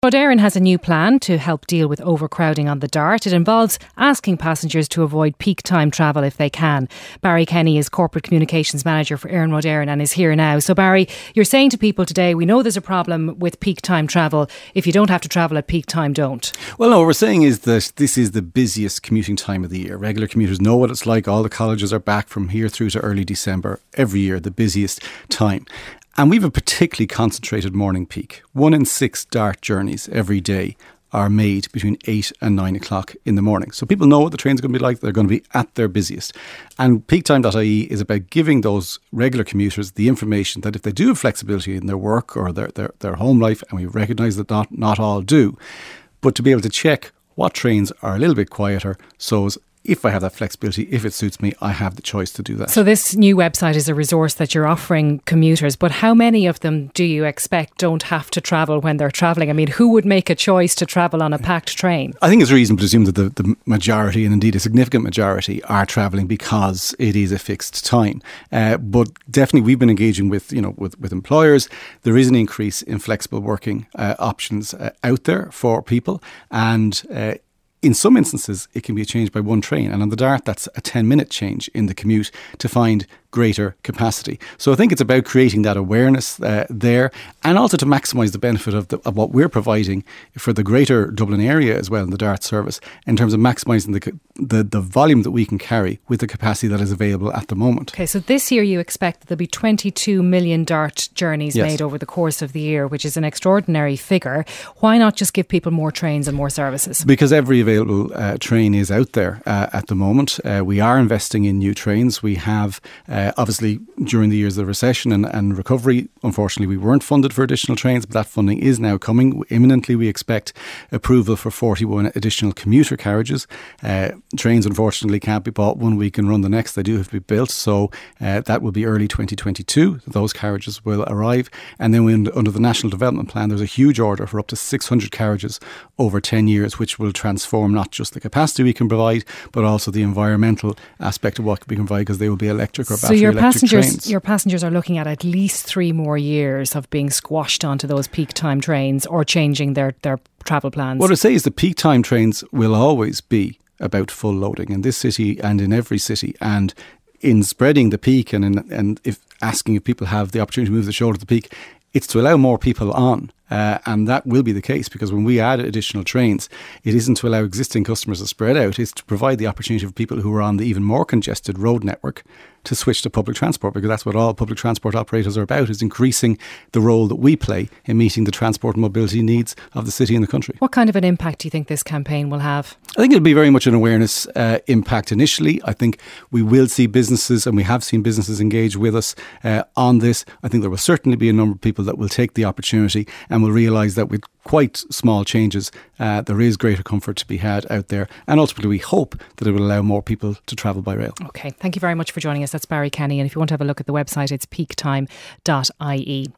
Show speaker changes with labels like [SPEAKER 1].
[SPEAKER 1] Rod Éireann has a new plan to help deal with overcrowding on the Dart. It involves asking passengers to avoid peak time travel if they can. Barry Kenny is Corporate Communications Manager for Éireann Rod Éireann and is here now. So Barry, you're saying to people today, we know there's a problem with peak time travel. If you don't have to travel at peak time, don't.
[SPEAKER 2] Well, no, what we're saying is that this is the busiest commuting time of the year. Regular commuters know what it's like. All the colleges are back from here through to early December. Every year, the busiest time. And we have a particularly concentrated morning peak. 1 in 6 Dart journeys every day are made between 8 and 9 o'clock in the morning. So people know what the trains are going to be like. They're going to be at their busiest. And peaktime.ie is about giving those regular commuters the information that if they do have flexibility in their work or their home life, and we recognise that not all do, but to be able to check what trains are a little bit quieter, so as if I have that flexibility, if it suits me, I have the choice to do that.
[SPEAKER 1] So this new website is a resource that you're offering commuters, but how many of them do you expect don't have to travel when they're travelling? I mean, who would make a choice to travel on a packed train?
[SPEAKER 2] I think it's reasonable to assume that the majority, and indeed a significant majority, are travelling because it is a fixed time. But definitely we've been engaging with employers. There is an increase in flexible working options out there for people, and in some instances, it can be changed by one train. And on the Dart, that's a 10-minute change in the commute to find greater capacity. So I think it's about creating that awareness there, and also to maximise the benefit of what we're providing for the greater Dublin area as well in the Dart service, in terms of maximising the volume that we can carry with the capacity that is available at the moment.
[SPEAKER 1] Okay, so this year you expect that there'll be 22 million Dart journeys made over the course of the year, which is an extraordinary figure. Why not just give people more trains and more services?
[SPEAKER 2] Because every available train is out there at the moment. We are investing in new trains. We have obviously, during the years of the recession and recovery, unfortunately, we weren't funded for additional trains, but that funding is now coming. Imminently, we expect approval for 41 additional commuter carriages. Trains, unfortunately, can't be bought one week and run the next. They do have to be built. So that will be early 2022. Those carriages will arrive. And then under the National Development Plan, there's a huge order for up to 600 carriages over 10 years, which will transform not just the capacity we can provide, but also the environmental aspect of what we can provide, because they will be electric or battery.
[SPEAKER 1] So your
[SPEAKER 2] your
[SPEAKER 1] passengers are looking at least 3 more years of being squashed onto those peak time trains or changing their travel plans.
[SPEAKER 2] What I say is the peak time trains will always be about full loading in this city and in every city, and in spreading the peak and if asking if people have the opportunity to move the shoulder to the peak, it's to allow more people on. And that will be the case, because when we add additional trains, it isn't to allow existing customers to spread out, it's to provide the opportunity for people who are on the even more congested road network to switch to public transport, because that's what all public transport operators are about, is increasing the role that we play in meeting the transport and mobility needs of the city and the country.
[SPEAKER 1] What kind of an impact do you think this campaign will have?
[SPEAKER 2] I think it'll be very much an awareness impact initially. I think we will see businesses, and we have seen businesses engage with us on this. I think there will certainly be a number of people that will take the opportunity and will realise that with quite small changes, there is greater comfort to be had out there. And ultimately, we hope that it will allow more people to travel by rail.
[SPEAKER 1] Okay, thank you very much for joining us. That's Barry Kenny. And if you want to have a look at the website, it's peaktime.ie.